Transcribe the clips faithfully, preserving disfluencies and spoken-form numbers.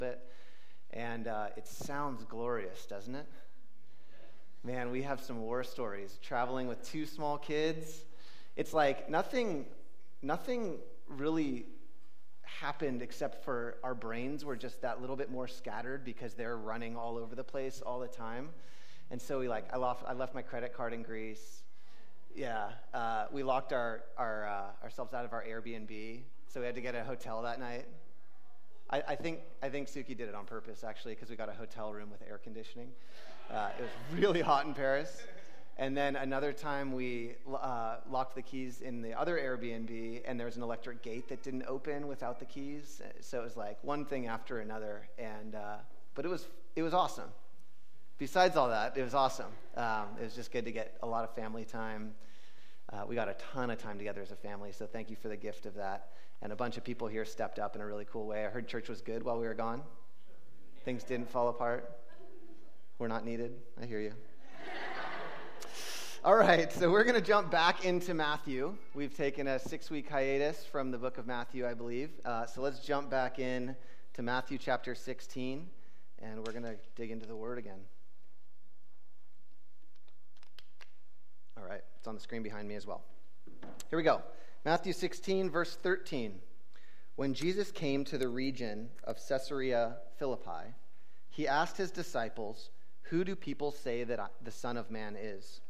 pulpit, and uh, it sounds glorious, doesn't it? Man, we have some war stories. Traveling with two small kids, it's like nothing, nothing really happened except for our brains were just that little bit more scattered because they're running all over the place all the time. And so we like, I left, I left my credit card in Greece. Yeah, uh, we locked our, our uh, ourselves out of our Airbnb, so we had to get a hotel that night. I, I think I think Suki did it on purpose, actually, because we got a hotel room with air conditioning. Uh, it was really hot in Paris. And then another time we uh, locked the keys in the other Airbnb, and there was an electric gate that didn't open without the keys. So it was like one thing after another. And uh, but it was it was awesome. Besides all that, it was awesome. Um, it was just good to get a lot of family time. Uh, we got a ton of time together as a family, so thank you for the gift of that. And a bunch of people here stepped up in a really cool way. I heard church was good while we were gone. Things didn't fall apart. We're not needed. I hear you. All right, so we're going to jump back into Matthew. We've taken a six-week hiatus from the book of Matthew, I believe. Uh, so let's jump back in to Matthew chapter sixteen, and we're going to dig into the Word again. All right, it's on the screen behind me as well. Here we go. Matthew sixteen, verse thirteen. When Jesus came to the region of Caesarea Philippi, he asked his disciples, "Who do people say that I, the Son of Man is?"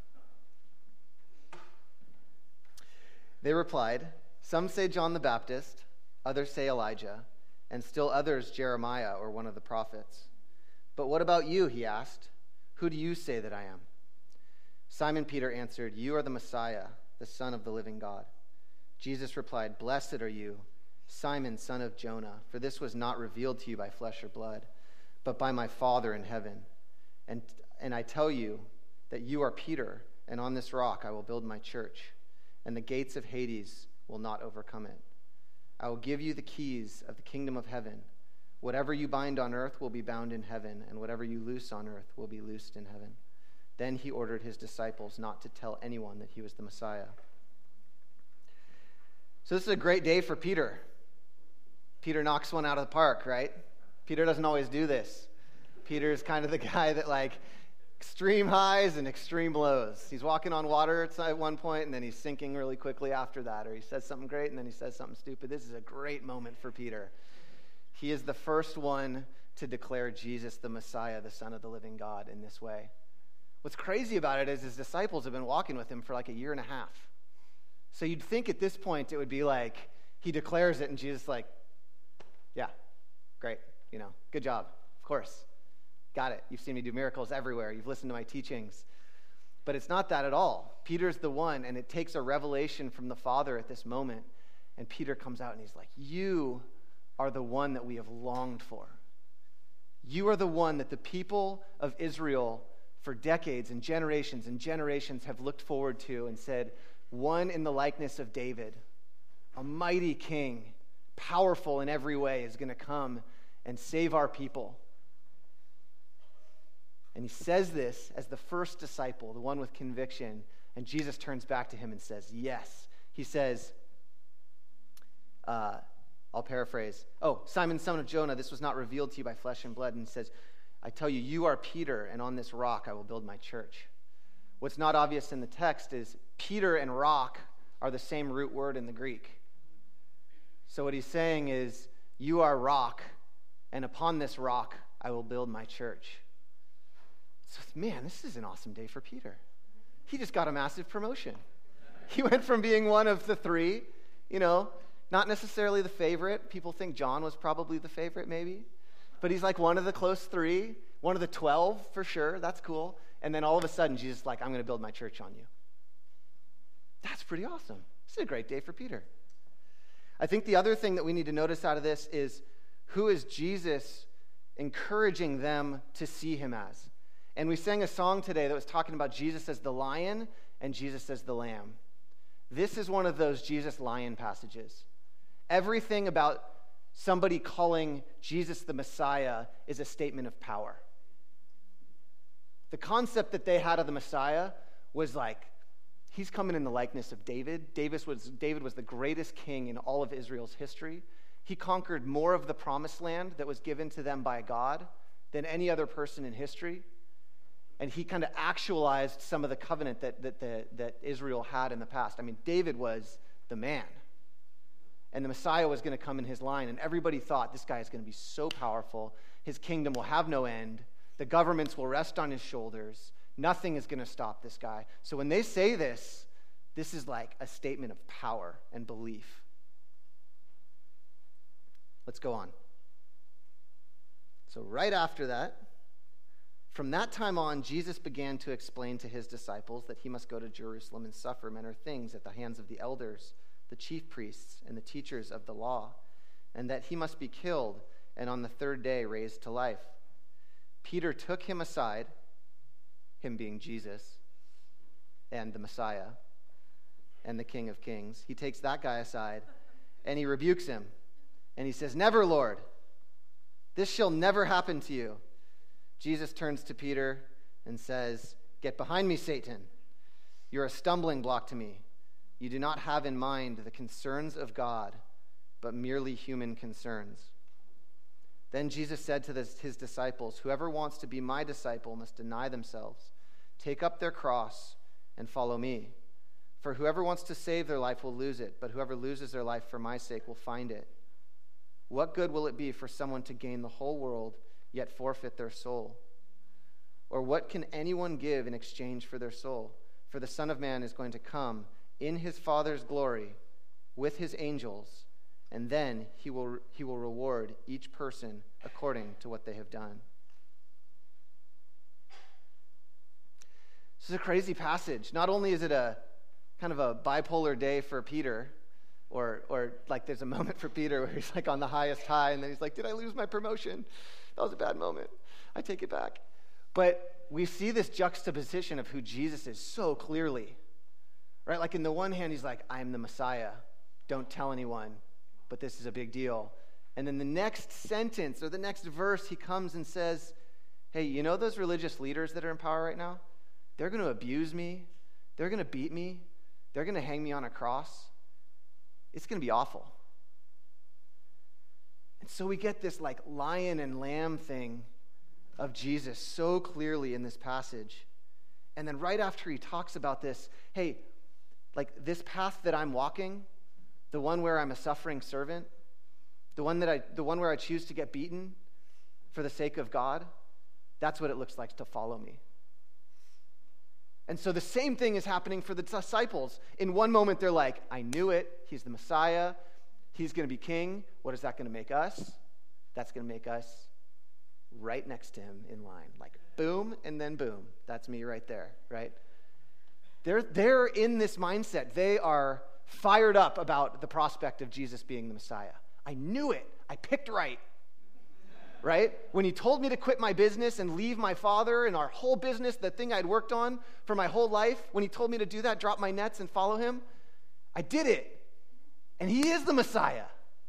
They replied, "Some say John the Baptist, others say Elijah, and still others Jeremiah or one of the prophets. But what about you?" he asked. "Who do you say that I am?" Simon Peter answered, "You are the Messiah, the Son of the living God." Jesus replied, "Blessed are you, Simon, son of Jonah, for this was not revealed to you by flesh or blood, but by my Father in heaven. And, and I tell you that you are Peter, and on this rock I will build my church, and the gates of Hades will not overcome it. I will give you the keys of the kingdom of heaven. Whatever you bind on earth will be bound in heaven, and whatever you loose on earth will be loosed in heaven." Then he ordered his disciples not to tell anyone that he was the Messiah. So this is a great day for Peter. Peter knocks one out of the park, right? Peter doesn't always do this. Peter's kind of the guy that like extreme highs and extreme lows. He's walking on water at one point, and then he's sinking really quickly after that, or he says something great, and then he says something stupid. This is a great moment for Peter. He is the first one to declare Jesus the Messiah, the Son of the living God, in this way. What's crazy about it is his disciples have been walking with him for like a year and a half. So you'd think at this point it would be like he declares it, and Jesus is like, "Yeah, great, you know, good job, of course. Got it. You've seen me do miracles everywhere. You've listened to my teachings." But it's not that at all. Peter's the one, and it takes a revelation from the Father at this moment. And Peter comes out and he's like, "You are the one that we have longed for. You are the one that the people of Israel for decades and generations and generations have looked forward to and said, one in the likeness of David, a mighty king, powerful in every way, is going to come and save our people." And he says this as the first disciple, the one with conviction, and Jesus turns back to him and says, yes. He says, uh, I'll paraphrase, "Oh, Simon, son of Jonah, this was not revealed to you by flesh and blood." And he says, "I tell you, you are Peter, and on this rock I will build my church." What's not obvious in the text is Peter and rock are the same root word in the Greek. So what he's saying is, you are rock, and upon this rock I will build my church. So, man, this is an awesome day for Peter. He just got a massive promotion. He went from being one of the three, you know, not necessarily the favorite. People think John was probably the favorite, maybe. But he's like one of the close three, one of the twelve for sure. That's cool. And then all of a sudden, Jesus is like, "I'm going to build my church on you." That's pretty awesome. This is a great day for Peter. I think the other thing that we need to notice out of this is, who is Jesus encouraging them to see him as? And we sang a song today that was talking about Jesus as the lion and Jesus as the lamb. This is one of those Jesus lion passages. Everything about somebody calling Jesus the Messiah is a statement of power. The concept that they had of the Messiah was like, he's coming in the likeness of David. David was, David was the greatest king in all of Israel's history. He conquered more of the promised land that was given to them by God than any other person in history. And he kind of actualized some of the covenant that, that, the, that Israel had in the past. I mean, David was the man. And the Messiah was going to come in his line. And everybody thought, this guy is going to be so powerful. His kingdom will have no end. The governments will rest on his shoulders. Nothing is going to stop this guy. So when they say this, this is like a statement of power and belief. Let's go on. So right after that, from that time on, Jesus began to explain to his disciples that he must go to Jerusalem and suffer manner things at the hands of the elders, the chief priests, and the teachers of the law, and that he must be killed and on the third day raised to life. Peter took him aside, him being Jesus and the Messiah and the King of Kings. He takes that guy aside and he rebukes him. And he says, "Never, Lord. This shall never happen to you." Jesus turns to Peter and says, "Get behind me, Satan. You're a stumbling block to me. You do not have in mind the concerns of God, but merely human concerns." Then Jesus said to his disciples, "Whoever wants to be my disciple must deny themselves, take up their cross, and follow me. For whoever wants to save their life will lose it, but whoever loses their life for my sake will find it. What good will it be for someone to gain the whole world, yet forfeit their soul? Or what can anyone give in exchange for their soul? For the Son of Man is going to come in his Father's glory with his angels, and then he will he will reward each person according to what they have done." This is a crazy passage. Not only is it a kind of a bipolar day for Peter, or or like there's a moment for Peter where he's like on the highest high, and then he's like, "Did I lose my promotion? That was a bad moment. I take it back." But we see this juxtaposition of who Jesus is so clearly, right? Like in the one hand, he's like, "I'm the Messiah. Don't tell anyone, but this is a big deal." And then the next sentence or the next verse, he comes and says, "Hey, you know those religious leaders that are in power right now? They're going to abuse me. They're going to beat me. They're going to hang me on a cross. It's going to be awful." And so we get this like lion and lamb thing of Jesus so clearly in this passage. And then right after he talks about this, hey, like this path that I'm walking, the one where I'm a suffering servant, the one that I the one where I choose to get beaten for the sake of God, that's what it looks like to follow me. And so the same thing is happening for the disciples. In one moment, they're like, "I knew it. He's the Messiah. He's going to be king. What is that going to make us?" That's going to make us right next to him in line. Like, boom, and then boom. That's me right there, right? They're, they're in this mindset. They are fired up about the prospect of Jesus being the Messiah. I knew it. I picked right. Right? When he told me to quit my business and leave my father and our whole business, the thing I'd worked on for my whole life, when he told me to do that, drop my nets and follow him, I did it. And he is the Messiah.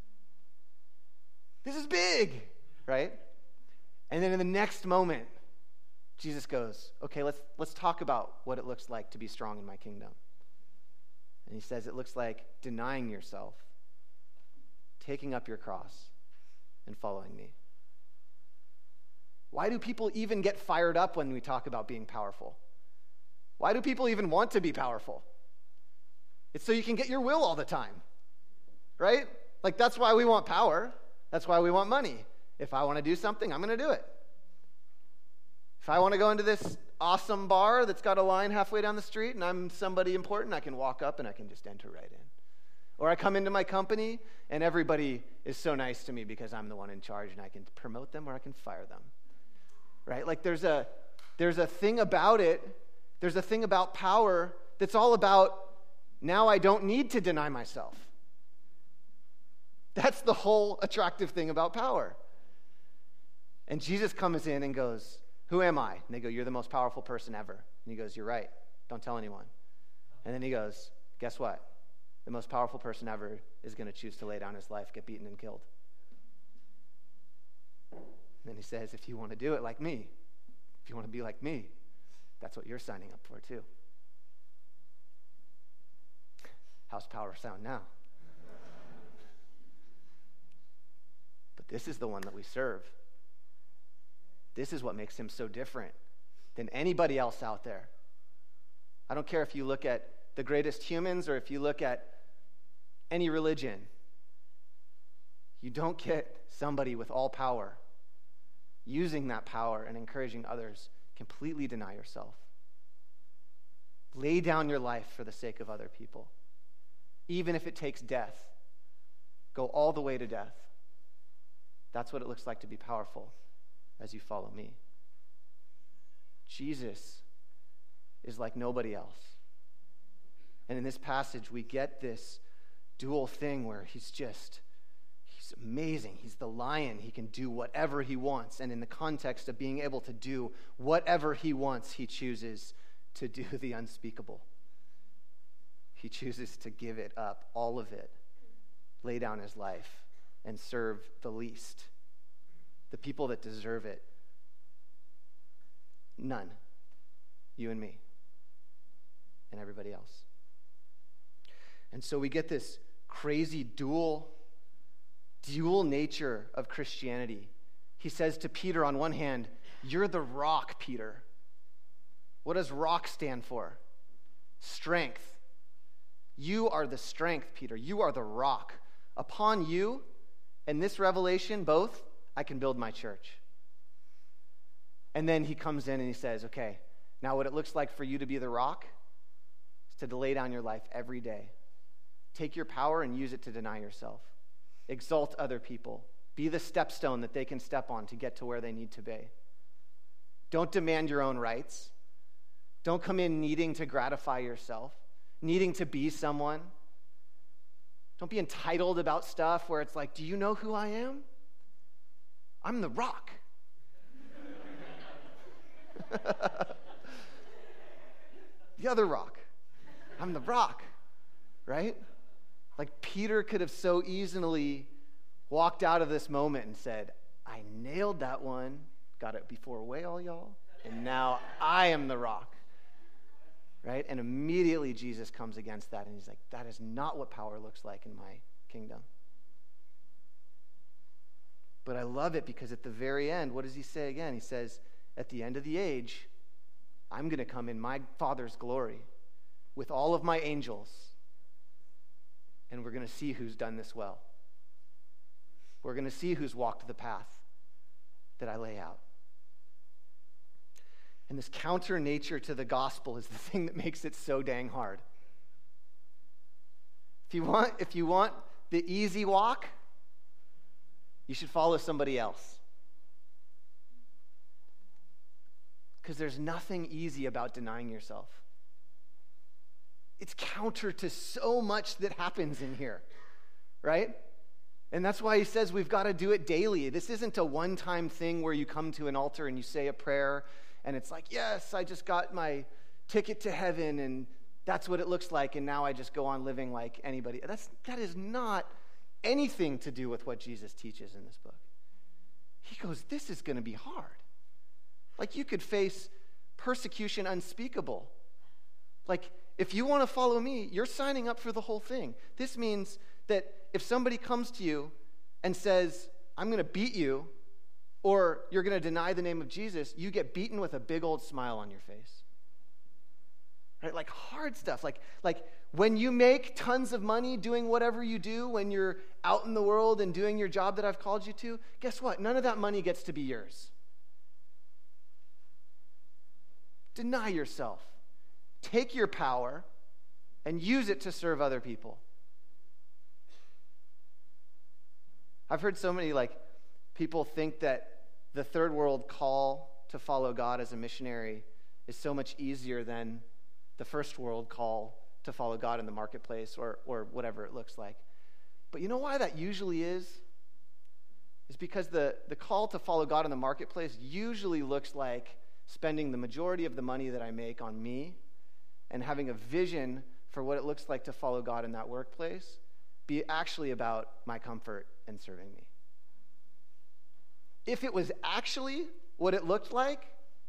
This is big, right? And then in the next moment, Jesus goes, "Okay, let's let's talk about what it looks like to be strong in my kingdom." And he says it looks like denying yourself, taking up your cross, and following me. Why do people even get fired up when we talk about being powerful? Why do people even want to be powerful? It's so you can get your will all the time, right? Like that's why we want power. That's why we want money. If I want to do something, I'm going to do it. If I want to go into this awesome bar that's got a line halfway down the street and I'm somebody important, I can walk up and I can just enter right in. Or I come into my company and everybody is so nice to me because I'm the one in charge and I can promote them or I can fire them. Right? Like there's a there's a thing about it, there's a thing about power that's all about now I don't need to deny myself. That's the whole attractive thing about power. And Jesus comes in and goes, "Who am I?" And they go, "You're the most powerful person ever." And he goes, "You're right. Don't tell anyone." And then he goes, "Guess what? The most powerful person ever is going to choose to lay down his life, get beaten and killed." And then he says, "If you want to do it like me, if you want to be like me, that's what you're signing up for too." How's power sound now? But this is the one that we serve. This is what makes him so different than anybody else out there. I don't care if you look at the greatest humans or if you look at any religion. You don't get somebody with all power using that power and encouraging others. Completely deny yourself. Lay down your life for the sake of other people. Even if it takes death. Go all the way to death. That's what it looks like to be powerful as you follow me. Jesus is like nobody else. And in this passage, we get this dual thing where he's just, he's amazing. He's the lion. He can do whatever he wants. And in the context of being able to do whatever he wants, he chooses to do the unspeakable. He chooses to give it up, all of it, lay down his life, and serve the least, the people that deserve it. None. You and me. And everybody else. And so we get this crazy dual, dual nature of Christianity. He says to Peter on one hand, "You're the rock, Peter." What does rock stand for? Strength. You are the strength, Peter. You are the rock. Upon you and this revelation, both, I can build my church. And then he comes in and he says, okay, now what it looks like for you to be the rock is to lay down your life every day. Take your power and use it to deny yourself. Exalt other people. Be the stepstone that they can step on to get to where they need to be. Don't demand your own rights. Don't come in needing to gratify yourself, needing to be someone. Don't be entitled about stuff where it's like, do you know who I am? I'm the rock. The other rock. I'm the rock, right? Like Peter could have so easily walked out of this moment and said, I nailed that one, got it before whale, y'all, and now I am the rock, right? And immediately Jesus comes against that, and he's like, that is not what power looks like in my kingdom. But I love it because at the very end, what does he say again? He says, at the end of the age, I'm going to come in my Father's glory with all of my angels, and we're going to see who's done this well. We're going to see who's walked the path that I lay out. And this counter nature to the gospel is the thing that makes it so dang hard. If you want, if you want the easy walk, you should follow somebody else. Because there's nothing easy about denying yourself. It's counter to so much that happens in here, right? And that's why he says we've got to do it daily. This isn't a one-time thing where you come to an altar and you say a prayer and it's like, yes, I just got my ticket to heaven and that's what it looks like, and now I just go on living like anybody. That's, that is not anything to do with what Jesus teaches in this book. He goes, this is going to be hard. Like you could face persecution unspeakable. Like if you want to follow me, you're signing up for the whole thing. This means that if somebody comes to you and says, I'm going to beat you, or you're going to deny the name of Jesus, you get beaten with a big old smile on your face. Right? Like hard stuff. Like, like when you make tons of money doing whatever you do, when you're out in the world and doing your job that I've called you to, guess what? None of that money gets to be yours. Deny yourself. Take your power and use it to serve other people. I've heard so many like people think that the third world call to follow God as a missionary is so much easier than the first world call to follow God in the marketplace or or whatever it looks like. But you know why that usually is? Is because the, the call to follow God in the marketplace usually looks like spending the majority of the money that I make on me and having a vision for what it looks like to follow God in that workplace be actually about my comfort and serving me. If it was actually what it looked like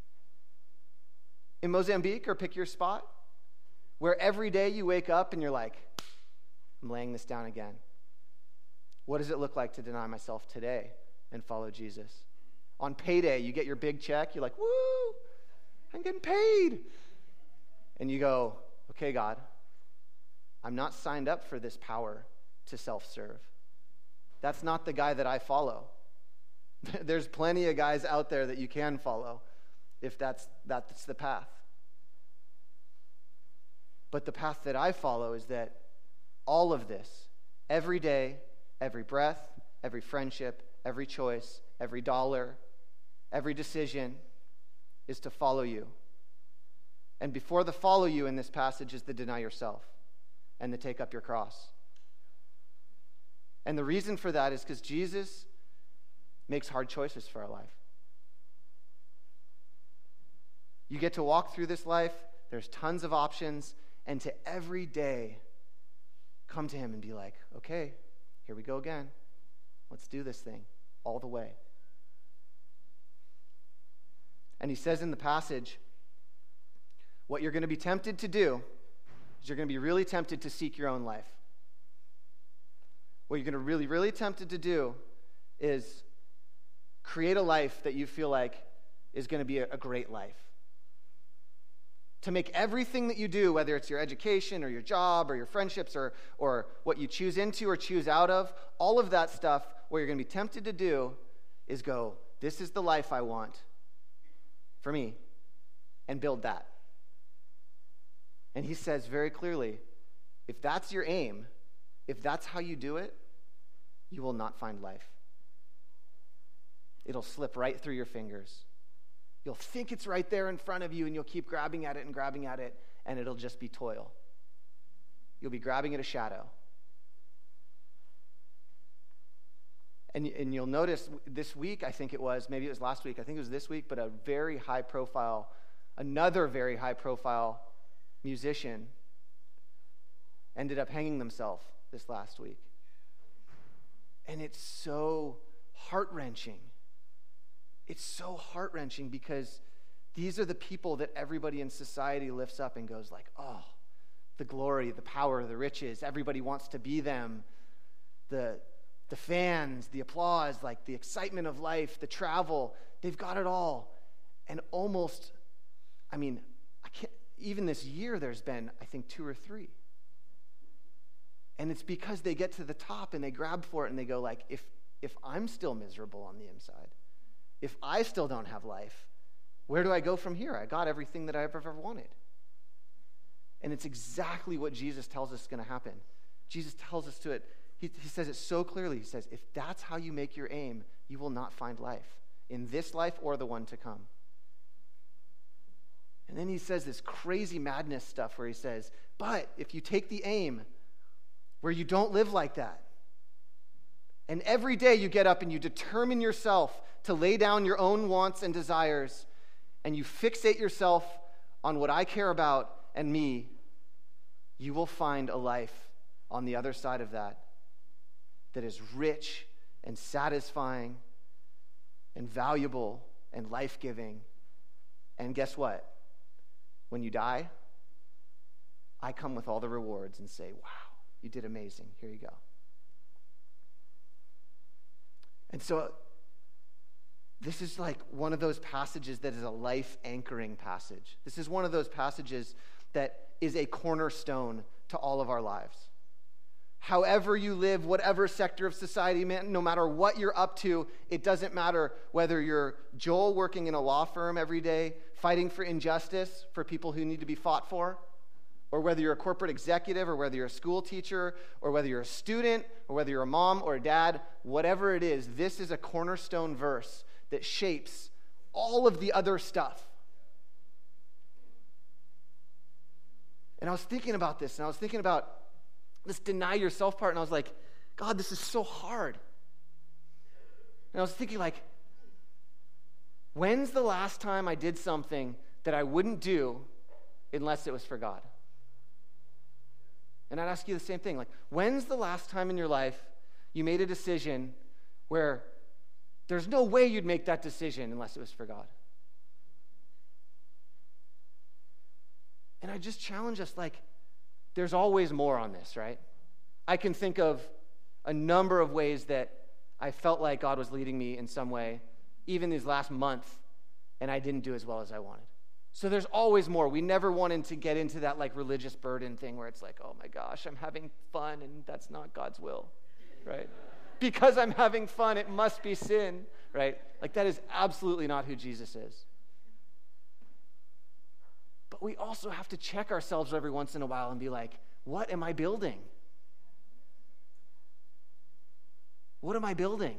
in Mozambique, or pick your spot, where every day you wake up and you're like, I'm laying this down again. What does it look like to deny myself today and follow Jesus. On payday, you get your big check. You're like, woo, I'm getting paid. And you go, okay, God, I'm not signed up for this power to self-serve. That's not the guy that I follow. There's plenty of guys out there that you can follow if that's that's the path. But the path that I follow is that all of this, every day, every breath, every friendship, every choice, every dollar, every decision is to follow you. And before the follow you in this passage is the deny yourself and the take up your cross. And the reason for that is because Jesus makes hard choices for our life. You get to walk through this life, there's tons of options, and to every day come to him and be like, okay, here we go again. Let's do this thing all the way. And he says in the passage, what you're going to be tempted to do is you're going to be really tempted to seek your own life. What you're going to really, really tempted to do is create a life that you feel like is going to be a, a great life. To make everything that you do, whether it's your education or your job or your friendships or, or what you choose into or choose out of, all of that stuff, what you're going to be tempted to do is go, this is the life I want for me, and build that. And he says very clearly, if that's your aim, if that's how you do it, you will not find life. It'll slip right through your fingers. You'll think it's right there in front of you, and you'll keep grabbing at it and grabbing at it, and it'll just be toil. You'll be grabbing at a shadow. And, and you'll notice this week, I think it was, maybe it was last week, I think it was this week, but a very high profile, another very high profile musician ended up hanging themselves this last week. And it's so heart-wrenching. It's so heart-wrenching because these are the people that everybody in society lifts up and goes like, oh, the glory, the power, the riches, everybody wants to be them. The, the fans, the applause, like the excitement of life, the travel, they've got it all. And almost, I mean, I can't, even this year there's been, I think, two or three. And it's because they get to the top and they grab for it and they go like, if if I'm still miserable on the inside, if I still don't have life, where do I go from here? I got everything that I've ever wanted. And it's exactly what Jesus tells us is going to happen. Jesus tells us to it. He, he says it so clearly. He says, if that's how you make your aim, you will not find life in this life or the one to come. And then he says this crazy madness stuff where he says, but if you take the aim where you don't live like that, and every day you get up and you determine yourself to lay down your own wants and desires, and you fixate yourself on what I care about and me, you will find a life on the other side of that that is rich and satisfying and valuable and life-giving. And guess what? When you die, I come with all the rewards and say, wow, you did amazing. Here you go. And so this is like one of those passages that is a life-anchoring passage. This is one of those passages that is a cornerstone to all of our lives. However you live, whatever sector of society, no matter what you're up to, it doesn't matter whether you're Joel working in a law firm every day, fighting for injustice for people who need to be fought for, or whether you're a corporate executive, or whether you're a school teacher, or whether you're a student, or whether you're a mom or a dad, whatever it is, this is a cornerstone verse that shapes all of the other stuff. And I was thinking about this, and I was thinking about this deny yourself part, and I was like, God, this is so hard. And I was thinking like, when's the last time I did something that I wouldn't do unless it was for God? And I'd ask you the same thing. Like, when's the last time in your life you made a decision where there's no way you'd make that decision unless it was for God? And I just challenge us, like, there's always more on this, right? I can think of a number of ways that I felt like God was leading me in some way, even these last month, and I didn't do as well as I wanted. So there's always more. We never wanted to get into that like religious burden thing where it's like, oh my gosh, I'm having fun and that's not God's will, right? Because I'm having fun, it must be sin, right? Like that is absolutely not who Jesus is. But we also have to check ourselves every once in a while and be like, what am I building? What am I building?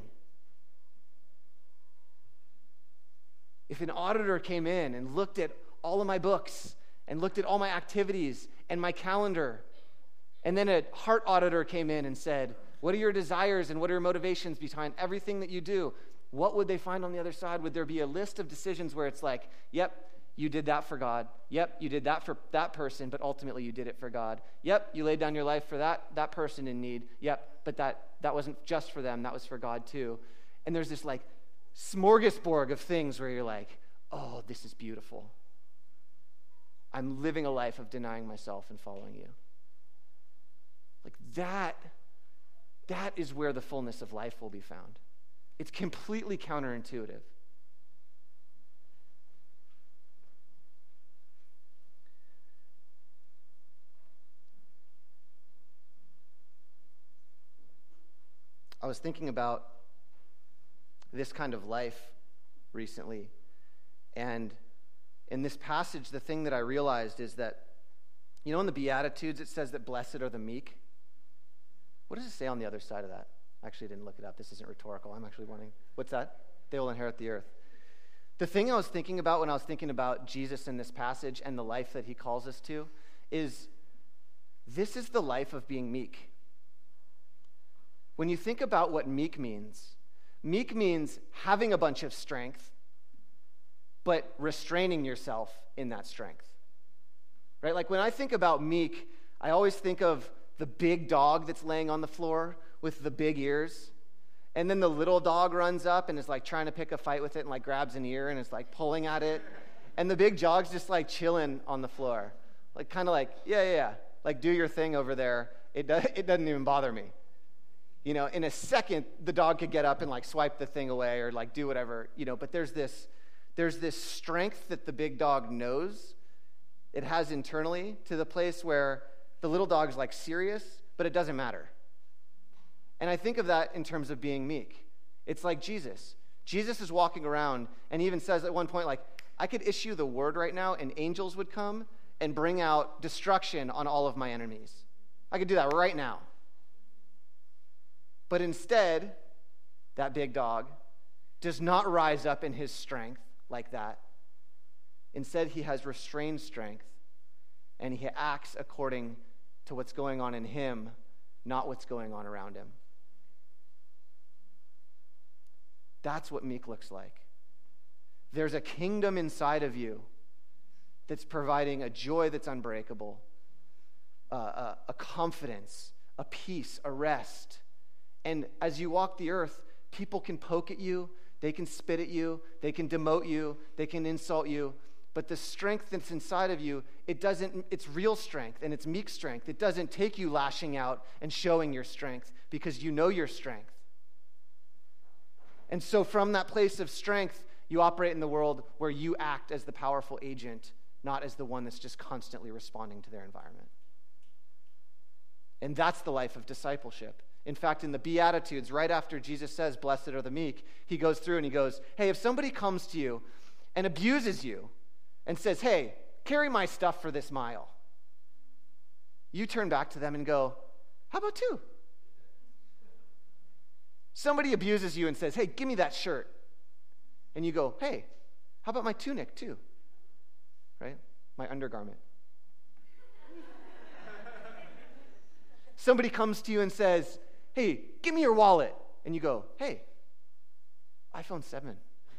If an auditor came in and looked at all of my books and looked at all my activities and my calendar, and then a heart auditor came in and said, what are your desires and what are your motivations behind everything that you do? What would they find on the other side? Would there be a list of decisions where it's like, yep, you did that for God. Yep, you did that for that person, but ultimately you did it for God. Yep, you laid down your life for that, that person in need. Yep, but that, that wasn't just for them. That was for God too. And there's this like smorgasbord of things where you're like, oh, this is beautiful. I'm living a life of denying myself and following you. Like that, that is where the fullness of life will be found. It's completely counterintuitive. I was thinking about this kind of life recently, and in this passage, the thing that I realized is that, you know, in the Beatitudes, it says that blessed are the meek. What does it say on the other side of that? Actually, I didn't look it up. This isn't rhetorical. I'm actually wondering. What's that? They will inherit the earth. The thing I was thinking about when I was thinking about Jesus in this passage and the life that he calls us to is this is the life of being meek. When you think about what meek means, meek means having a bunch of strength, but restraining yourself in that strength. Right? Like when I think about meek, I always think of the big dog that's laying on the floor with the big ears. And then the little dog runs up and is like trying to pick a fight with it and like grabs an ear and is like pulling at it. And the big dog's just like chilling on the floor. Like kind of like, yeah, yeah, yeah. Like do your thing over there. It, do- it doesn't even bother me. You know, in a second, the dog could get up and like swipe the thing away or like do whatever, you know, but there's this there's this strength that the big dog knows it has internally to the place where the little dog's like serious, but it doesn't matter. And I think of that in terms of being meek. It's like Jesus. Jesus is walking around and he even says at one point, like, I could issue the word right now and angels would come and bring out destruction on all of my enemies. I could do that right now. But instead, that big dog does not rise up in his strength like that. Instead, he has restrained strength, and he acts according to what's going on in him, not what's going on around him. That's what meek looks like. There's a kingdom inside of you that's providing a joy that's unbreakable, uh, a, a confidence, a peace, a rest. And as you walk the earth, people can poke at you, they can spit at you, they can demote you, they can insult you, but the strength that's inside of you, it doesn't, it's real strength and it's meek strength. It doesn't take you lashing out and showing your strength because you know your strength. And so from that place of strength, you operate in the world where you act as the powerful agent, not as the one that's just constantly responding to their environment. And that's the life of discipleship. In fact, in the Beatitudes, right after Jesus says, blessed are the meek, he goes through and he goes, hey, if somebody comes to you and abuses you and says, hey, carry my stuff for this mile, you turn back to them and go, how about two? Somebody abuses you and says, hey, give me that shirt. And you go, hey, how about my tunic too? Right? My undergarment. Somebody comes to you and says, hey, give me your wallet. And you go, hey, iPhone seven.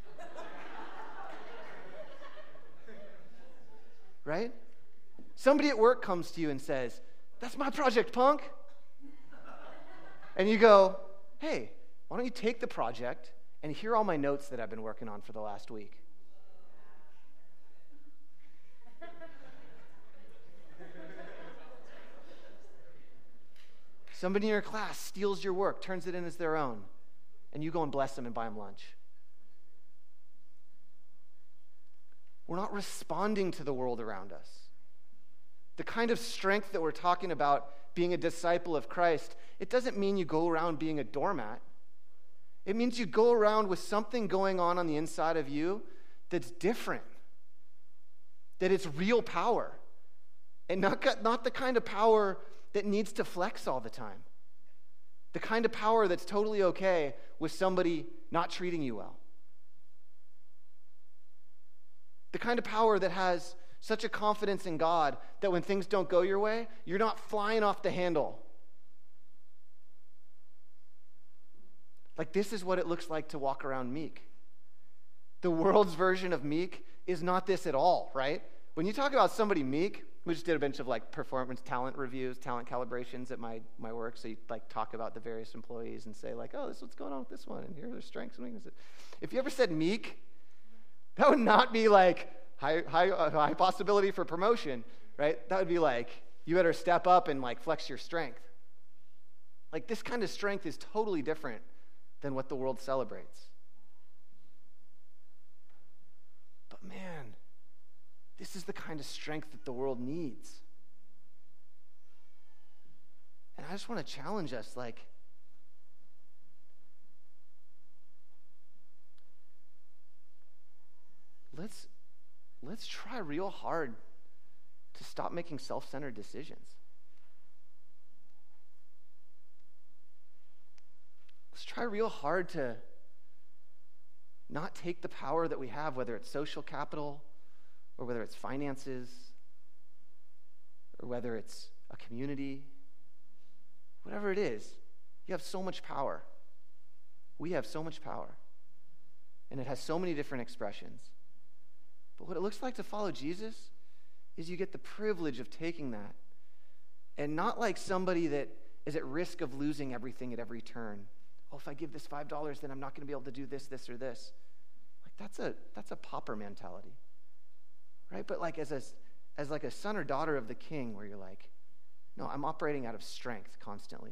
Right? Somebody at work comes to you and says, that's my project, punk. And you go, hey, why don't you take the project and hear all my notes that I've been working on for the last week? Somebody in your class steals your work, turns it in as their own. and you go and bless them and buy them lunch. We're not responding to the world around us. The kind of strength that we're talking about being a disciple of Christ, it doesn't mean you go around being a doormat. It means you go around with something going on on the inside of you that's different, that it's real power, and not, not the kind of power that needs to flex all the time. The kind of power that's totally okay with somebody not treating you well. The kind of power that has such a confidence in God that when things don't go your way, you're not flying off the handle. Like, this is what it looks like to walk around meek. The world's version of meek is not this at all, right? When you talk about somebody meek, we just did a bunch of like performance talent reviews, talent calibrations at my, my work. So you like talk about the various employees and say like, oh, this is what's going on with this one, and here are their strengths and weaknesses. If you ever said meek, that would not be like high, high, uh, high possibility for promotion, right? That would be like, you better step up and like flex your strength. Like, this kind of strength is totally different than what the world celebrates. But man, this is the kind of strength that the world needs. And I just want to challenge us, like, let's let's try real hard to stop making self-centered decisions. Let's try real hard to not take the power that we have, whether it's social capital or whether it's finances or whether it's a community, whatever it is. You have so much power. We have so much power. And it has so many different expressions. But what it looks like to follow Jesus is you get the privilege of taking that, and not like somebody that is at risk of losing everything at every turn. Oh, if I give this five dollars, then I'm not going to be able to do this, this, or this. Like, that's a that's a pauper mentality, right? But like as a as like a son or daughter of the King, where you're like, no, I'm operating out of strength constantly.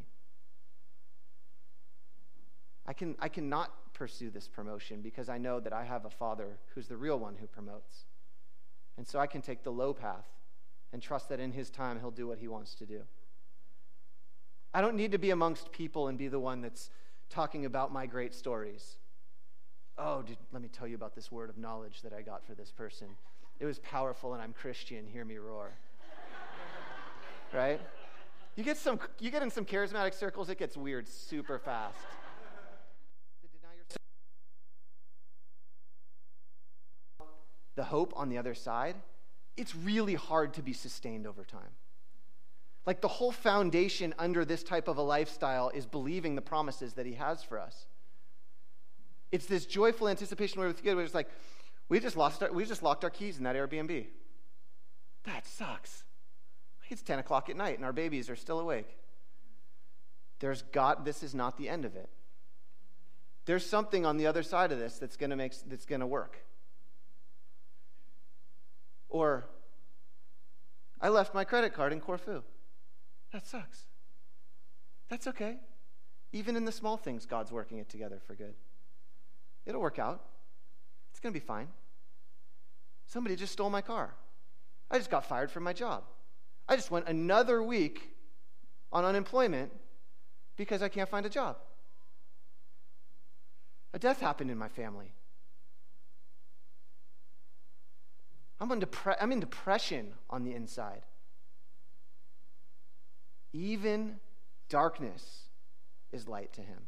I can I cannot pursue this promotion because I know that I have a Father who's the real one who promotes. And so I can take the low path and trust that in his time he'll do what he wants to do. I don't need to be amongst people and be the one that's talking about my great stories. Oh, did, let me tell you about this word of knowledge that I got for this person. It was powerful and I'm Christian, hear me roar. Right? You get some you get in some charismatic circles, it gets weird super fast. The hope on the other side, it's really hard to be sustained over time. Like, the whole foundation under this type of a lifestyle is believing the promises that he has for us. It's this joyful anticipation where we're just like, we just lost our, we just locked our keys in that Airbnb. That sucks. It's ten o'clock at night and our babies are still awake. There's God, this is not the end of it. There's something on the other side of this that's gonna make that's gonna work. Or, I left my credit card in Corfu. That sucks. That's okay. Even in the small things, God's working it together for good. It'll work out. It's going to be fine. Somebody just stole my car. I just got fired from my job. I just went another week on unemployment because I can't find a job. A death happened in my family. I'm in, depre- I'm in depression on the inside. Even darkness is light to him.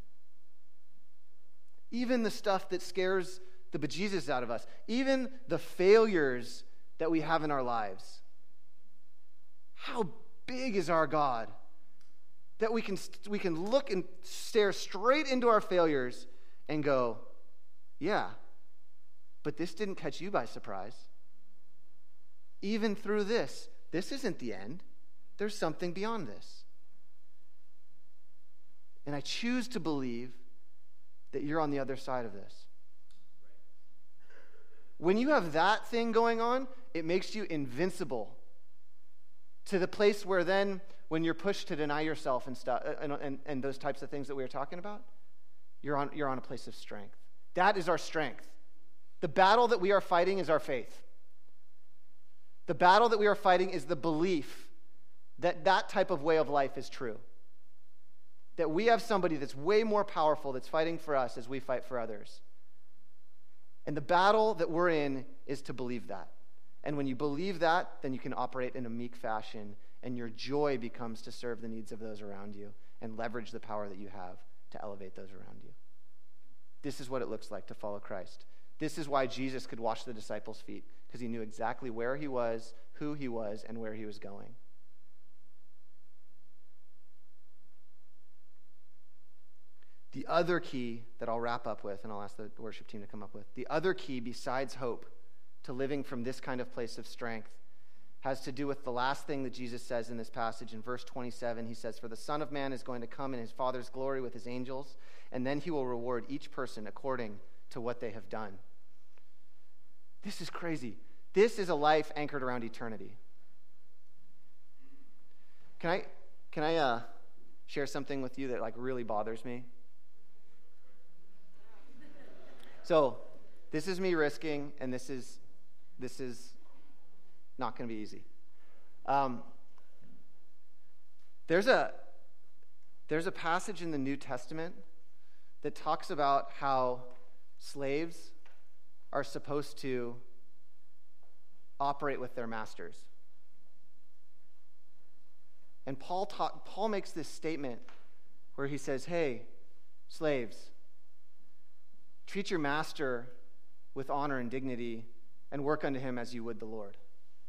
Even the stuff that scares the bejesus out of us, even the failures that we have in our lives. How big is our God that we can we can look and stare straight into our failures and go, yeah, but this didn't catch you by surprise. Even through this, this isn't the end. There's something beyond this. And I choose to believe that you're on the other side of this. When you have that thing going on, it makes you invincible to the place where then, when you're pushed to deny yourself and stuff, and, and, and those types of things that we were talking about, you're on, you're on a place of strength. That is our strength. The battle that we are fighting is our faith. The battle that we are fighting is the belief that that type of way of life is true. That we have somebody that's way more powerful that's fighting for us as we fight for others. And the battle that we're in is to believe that. And when you believe that, then you can operate in a meek fashion, and your joy becomes to serve the needs of those around you and leverage the power that you have to elevate those around you. This is what it looks like to follow Christ. This is why Jesus could wash the disciples' feet, because he knew exactly where he was, who he was, and where he was going. The other key that I'll wrap up with, and I'll ask the worship team to come up with, the other key besides hope to living from this kind of place of strength has to do with the last thing that Jesus says in this passage. In verse twenty-seven, he says, "For the Son of Man is going to come in his Father's glory with his angels, and then he will reward each person according to what they have done." This is crazy. This is a life anchored around eternity. Can I, can I uh, share something with you that like really bothers me? So, this is me risking, and this is this is not going to be easy. Um, there's a there's a passage in the New Testament that talks about how slaves are supposed to operate with their masters. And Paul ta- Paul makes this statement where he says, "Hey, slaves, treat your master with honor and dignity, and work unto him as you would the Lord."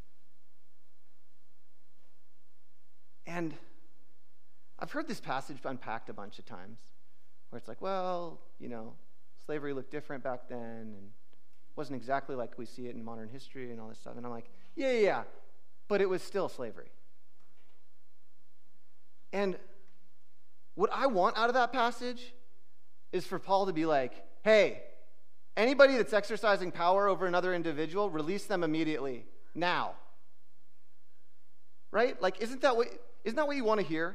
And I've heard this passage unpacked a bunch of times, where it's like, well, you know, slavery looked different back then, and wasn't exactly like we see it in modern history and all this stuff. And I'm like, yeah, yeah, yeah, but it was still slavery. And what I want out of that passage is for Paul to be like, hey, anybody that's exercising power over another individual, release them immediately, now. Right? Like, isn't that what, isn't that what you want to hear?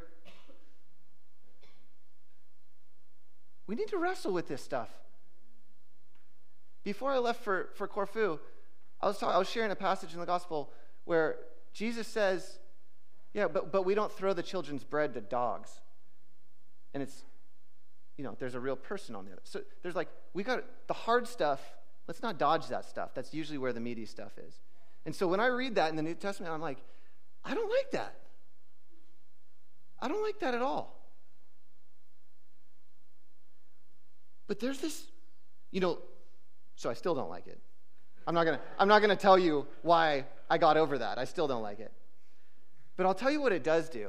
We need to wrestle with this stuff. Before I left for, for Corfu, I was, talk, I was sharing a passage in the gospel where Jesus says, yeah, but, but we don't throw the children's bread to dogs. And it's, you know, there's a real person on the other. So there's like, we got the hard stuff. Let's not dodge that stuff. That's usually where the meaty stuff is. And so when I read that in the New Testament, I'm like, I don't like that. I don't like that at all. But there's this, you know, so I still don't like it. I'm not gonna, I'm not gonna tell you why I got over that. I still don't like it. But I'll tell you what it does do.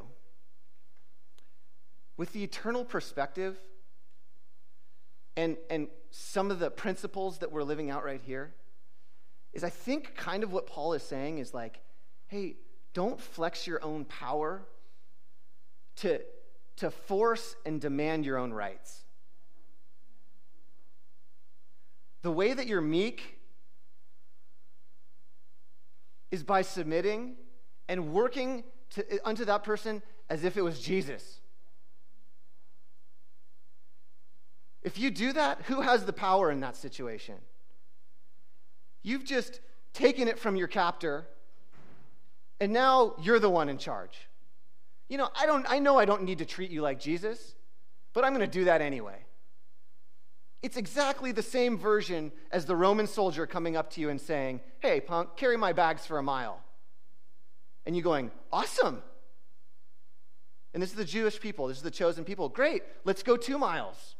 With the eternal perspective and, and some of the principles that we're living out right here, is I think kind of what Paul is saying is like, hey, don't flex your own power to, to force and demand your own rights. The way that you're meek is by submitting and working to, unto that person as if it was Jesus. If you do that, who has the power in that situation? You've just taken it from your captor, and now you're the one in charge. You know, I don't I know I don't need to treat you like Jesus, but I'm going to do that anyway. It's exactly the same version as the Roman soldier coming up to you and saying, "Hey, punk, carry my bags for a mile." And you going, "Awesome." And this is the Jewish people. This is the chosen people. Great, let's go two miles.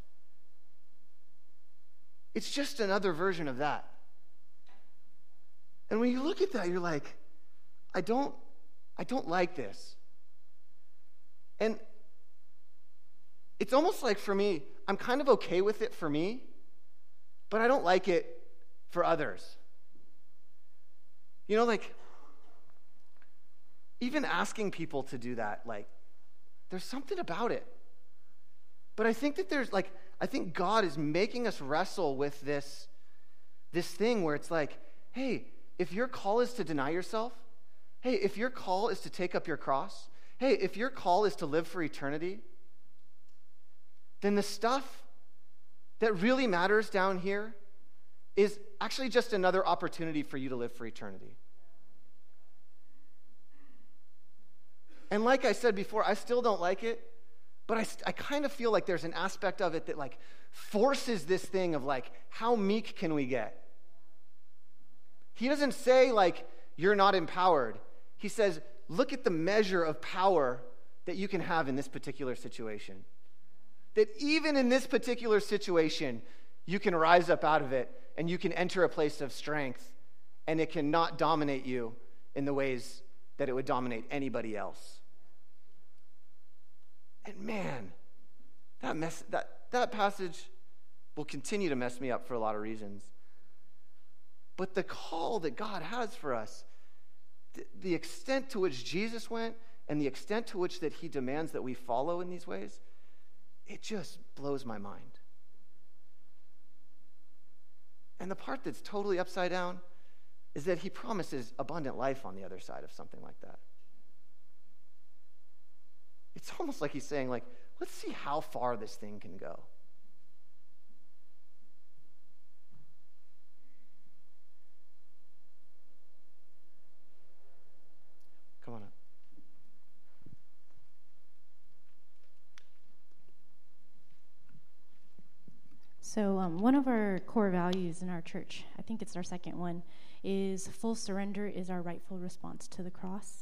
It's just another version of that. And when you look at that, you're like, I don't, I don't like this. And it's almost like for me, I'm kind of okay with it for me, but I don't like it for others. You know, like, even asking people to do that, like, there's something about it. But I think that there's, like, I think God is making us wrestle with this, this thing where it's like, hey, if your call is to deny yourself, hey, if your call is to take up your cross, hey, if your call is to live for eternity, then the stuff that really matters down here is actually just another opportunity for you to live for eternity. And like I said before, I still don't like it, but I, I kind of feel like there's an aspect of it that like forces this thing of like, how meek can we get? He doesn't say like, you're not empowered. He says, look at the measure of power that you can have in this particular situation. That even in this particular situation, you can rise up out of it and you can enter a place of strength, and it cannot dominate you in the ways that it would dominate anybody else. And man, that mess that that passage will continue to mess me up for a lot of reasons. But the call that God has for us, the, the extent to which Jesus went and the extent to which that he demands that we follow in these ways, it just blows my mind. And the part that's totally upside down is that he promises abundant life on the other side of something like that. It's almost like he's saying, like, let's see how far this thing can go. Come on up. So um, one of our core values in our church, I think it's our second one, is full surrender is our rightful response to the cross.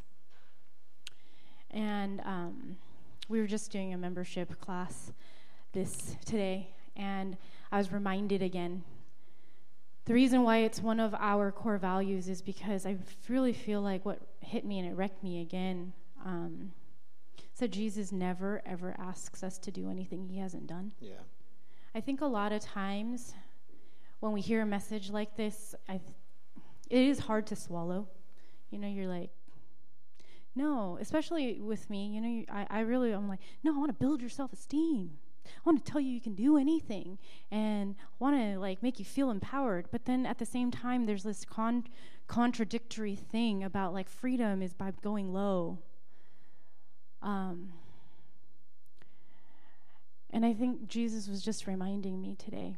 And um, we were just doing a membership class this today, and I was reminded again, the reason why it's one of our core values is because I really feel like what hit me and it wrecked me again. Um, so Jesus never, ever asks us to do anything he hasn't done. Yeah. I think a lot of times when we hear a message like this, I th- it is hard to swallow. You know, you're like, no, especially with me, you know, you, I, I really, I'm like, no, I want to build your self-esteem. I want to tell you you can do anything and want to, like, make you feel empowered. But then at the same time, there's this con- contradictory thing about, like, freedom is by going low. Um. And I think Jesus was just reminding me today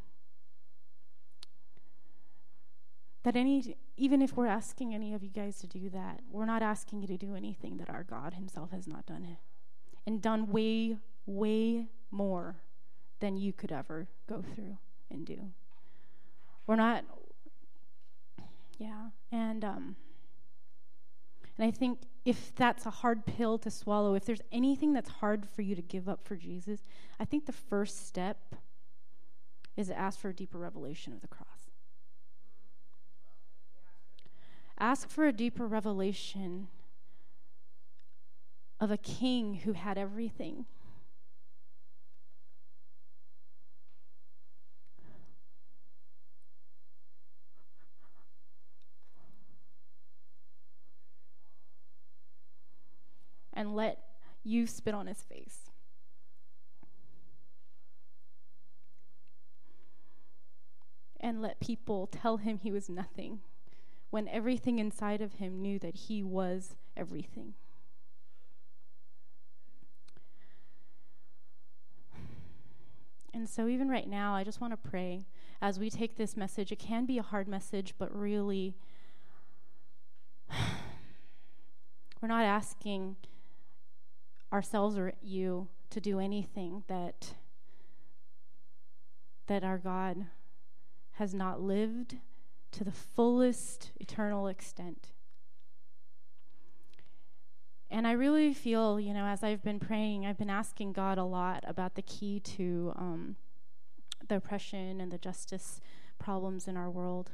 that any, even if we're asking any of you guys to do that, we're not asking you to do anything that our God himself has not done, and done way, way more than you could ever go through and do. We're not, yeah, and um, and I think if that's a hard pill to swallow, if there's anything that's hard for you to give up for Jesus, I think the first step is to ask for a deeper revelation of the cross. Ask for a deeper revelation of a king who had everything. And let you spit on his face. And let people tell him he was nothing, when everything inside of him knew that he was everything. And so even right now, I just want to pray as we take this message. It can be a hard message, but really, we're not asking ourselves or you to do anything that that our God has not lived to the fullest eternal extent. And I really feel, you know, as I've been praying, I've been asking God a lot about the key to um, the oppression and the justice problems in our world.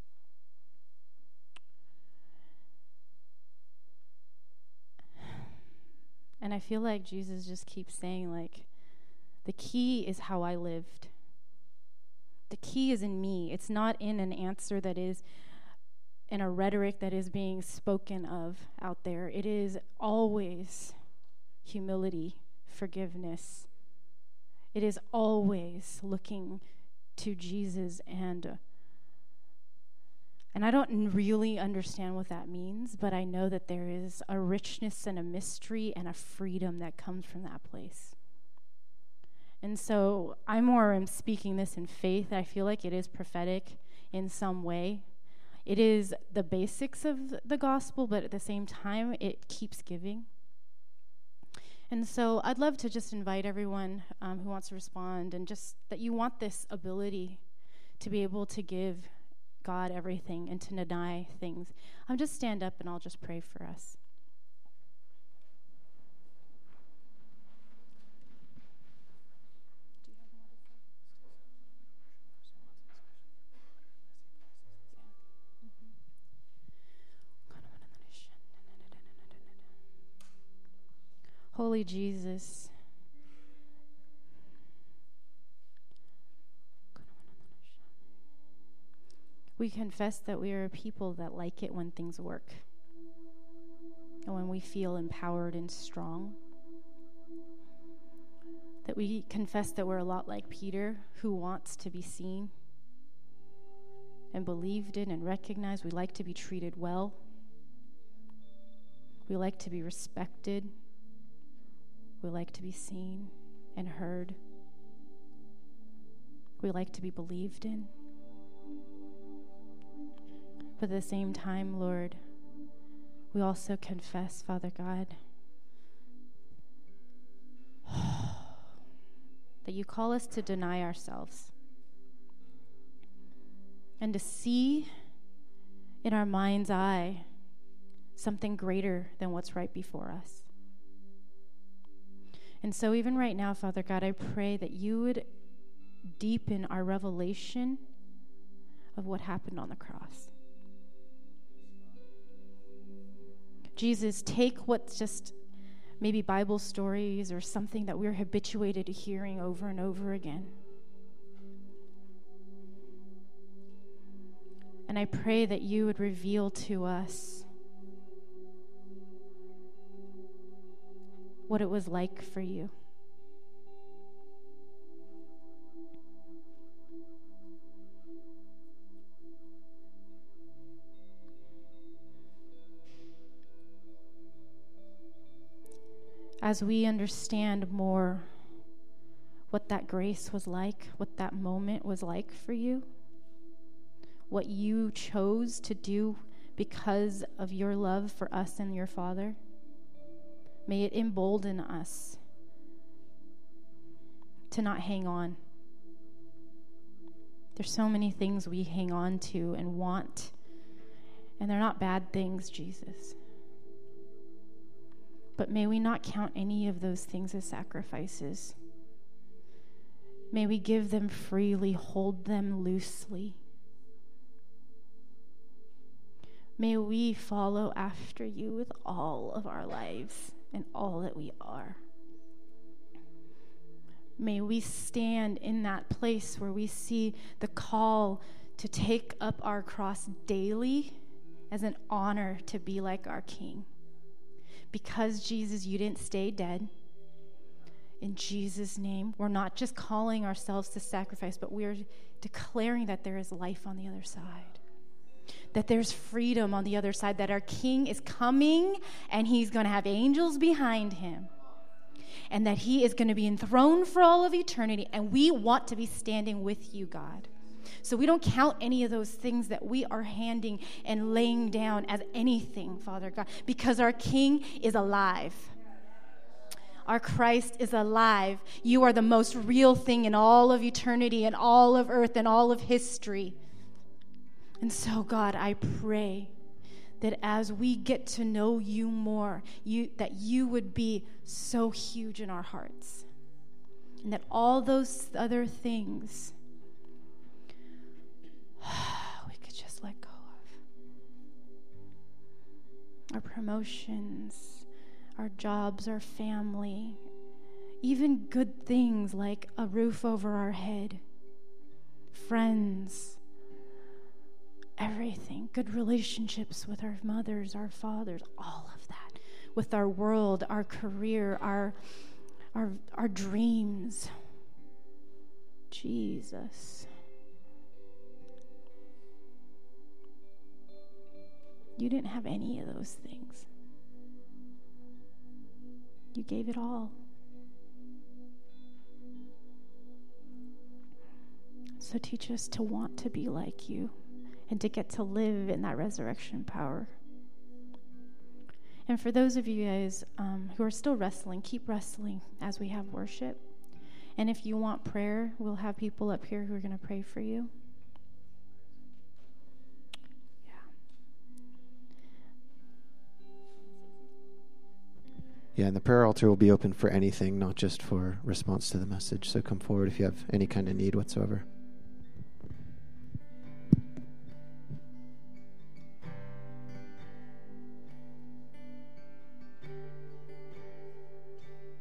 And I feel like Jesus just keeps saying, like, the key is how I lived. The key is in me. It's not in an answer that is in a rhetoric that is being spoken of out there. It is always humility, forgiveness. It is always looking to Jesus, and And I don't really understand what that means, but I know that there is a richness and a mystery and a freedom that comes from that place. And so I more am speaking this in faith. I feel like it is prophetic in some way. It is the basics of the gospel, but at the same time, it keeps giving. And so I'd love to just invite everyone um, who wants to respond, and just that you want this ability to be able to give God everything and to deny things. I'll just stand up and I'll just pray for us. Holy Jesus, we confess that we are a people that like it when things work and when we feel empowered and strong. That we confess that we're a lot like Peter, who wants to be seen and believed in and recognized. We like to be treated well. We like to be respected. We like to be seen and heard. We like to be believed in. But at the same time, Lord, we also confess, Father God, that you call us to deny ourselves and to see in our mind's eye something greater than what's right before us. And so even right now, Father God, I pray that you would deepen our revelation of what happened on the cross. Jesus, take what's just maybe Bible stories or something that we're habituated to hearing over and over again. And I pray that you would reveal to us what it was like for you. As we understand more what that grace was like, what that moment was like for you, what you chose to do because of your love for us and your Father, may it embolden us to not hang on. There's so many things we hang on to and want, and they're not bad things, Jesus. But may we not count any of those things as sacrifices. May we give them freely, hold them loosely. May we follow after you with all of our lives and all that we are. May we stand in that place where we see the call to take up our cross daily as an honor to be like our King. Because, Jesus, you didn't stay dead. In Jesus' name, we're not just calling ourselves to sacrifice, but we are declaring that there is life on the other side. That there's freedom on the other side, that our King is coming and he's going to have angels behind him. And that he is going to be enthroned for all of eternity. And we want to be standing with you, God. So we don't count any of those things that we are handing and laying down as anything, Father God, because our King is alive. Our Christ is alive. You are the most real thing in all of eternity and all of earth and all of history. And so, God, I pray that as we get to know you more, you, that you would be so huge in our hearts. And that all those other things we could just let go of. Our promotions, our jobs, our family, even good things like a roof over our head, friends, everything, good relationships with our mothers, our fathers, all of that, with our world, our career, our our our dreams. Jesus. You didn't have any of those things. You gave it all. So teach us to want to be like you and to get to live in that resurrection power. And for those of you guys um, who are still wrestling, keep wrestling as we have worship. And if you want prayer, we'll have people up here who are going to pray for you. Yeah, and the prayer altar will be open for anything, not just for response to the message. So come forward if you have any kind of need whatsoever.